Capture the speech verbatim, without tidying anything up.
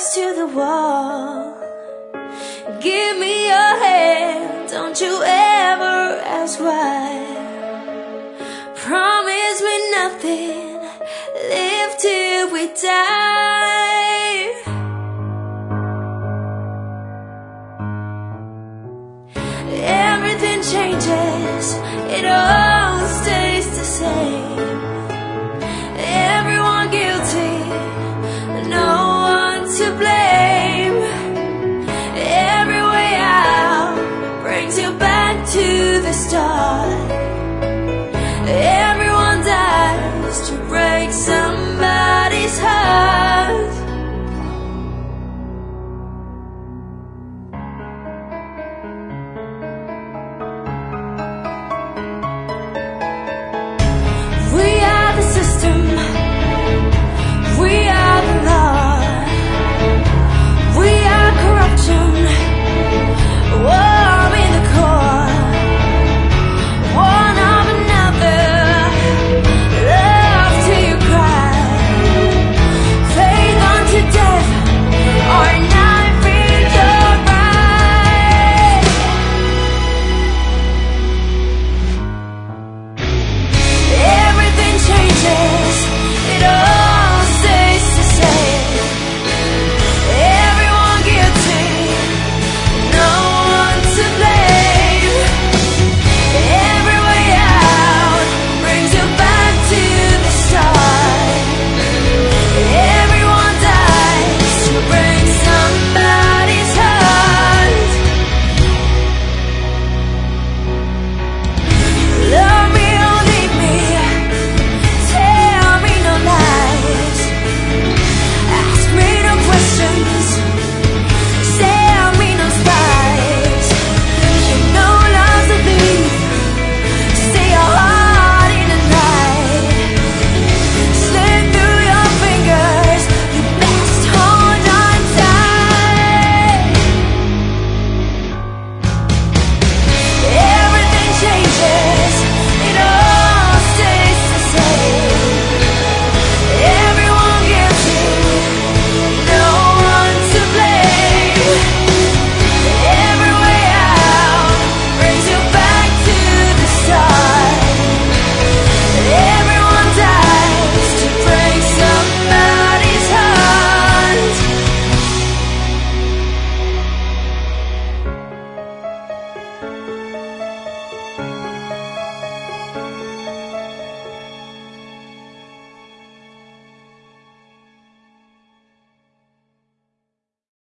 backs to the wall. Give me your hand, don't you ever ask why. Promise me nothing, live till we die. Everything changes, it all stays the same. Everyone guilty, no one to blame. Every way out brings you back to the start.